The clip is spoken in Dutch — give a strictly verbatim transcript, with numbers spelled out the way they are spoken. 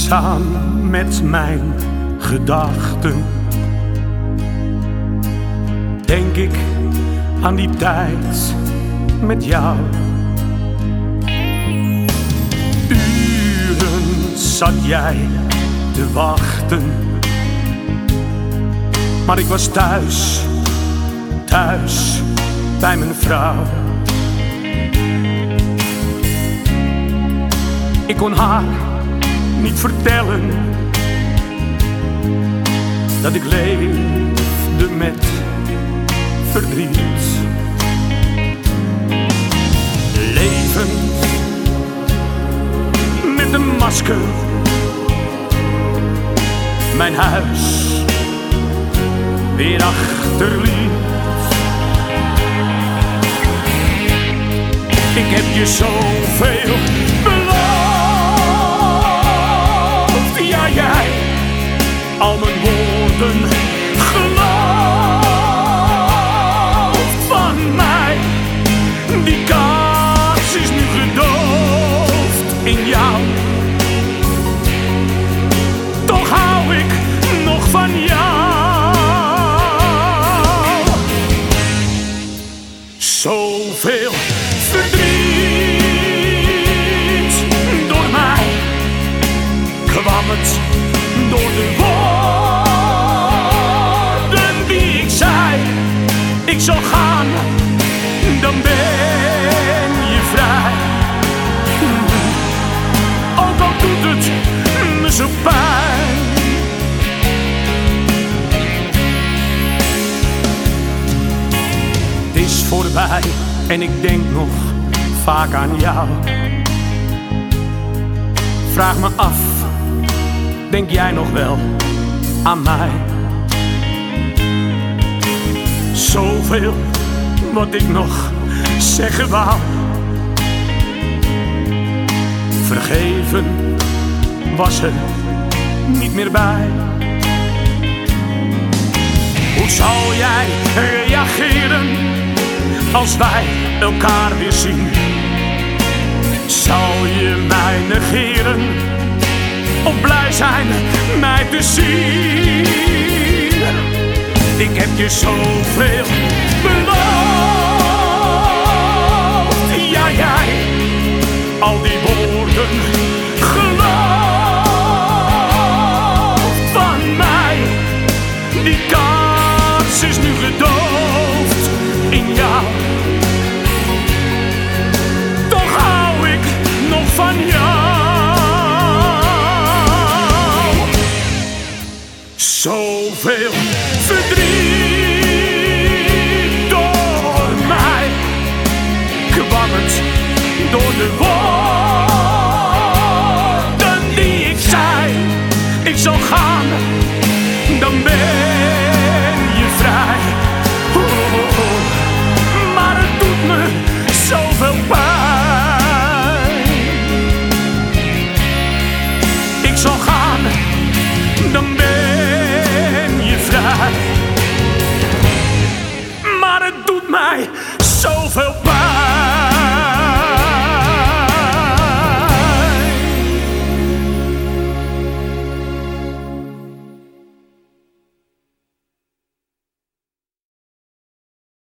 eenzaam met mijn gedachten, denk ik aan die tijd met jou. Uren zat jij te wachten, maar ik was thuis, thuis bij mijn vrouw. Ik kon haar niet vertellen dat ik leefde met verdriet. Leven met een masker, mijn huis weer achterliet. Ik heb je zoveel beloofd, ja jij, al mijn woorden gelooft van mij. Die kaars is nu gedoofd in jou, toch hou ik nog van jou. Zoveel verdriet door mij, kwam het door de woorden die ik zei. Ik zal gaan, dan ben je vrij. Ook al doet het me zo pijn. Het is voorbij en ik denk nog vaak aan jou. Vraag me af, denk jij nog wel aan mij? Zoveel wat ik nog zeggen wou. Vergeven was er niet meer bij. Hoe zal jij reageren als wij elkaar weer zien? Zal je mij negeren of blij zijn mij te zien? Ik heb je zoveel beloofd, ja jij, al die woorden gelooft van mij. Die kaars is nu gedoofd in jou, toch hou ik nog van jou. Zoveel verdriet door mij, kwam het door de woorden die ik zei. Ik zal gaan, dan ben je vrij. Oh, oh, oh. Maar het doet me zoveel pijn. Ik zal gaan, dan ben je vrij. Maar het doet mij zoveel pijn.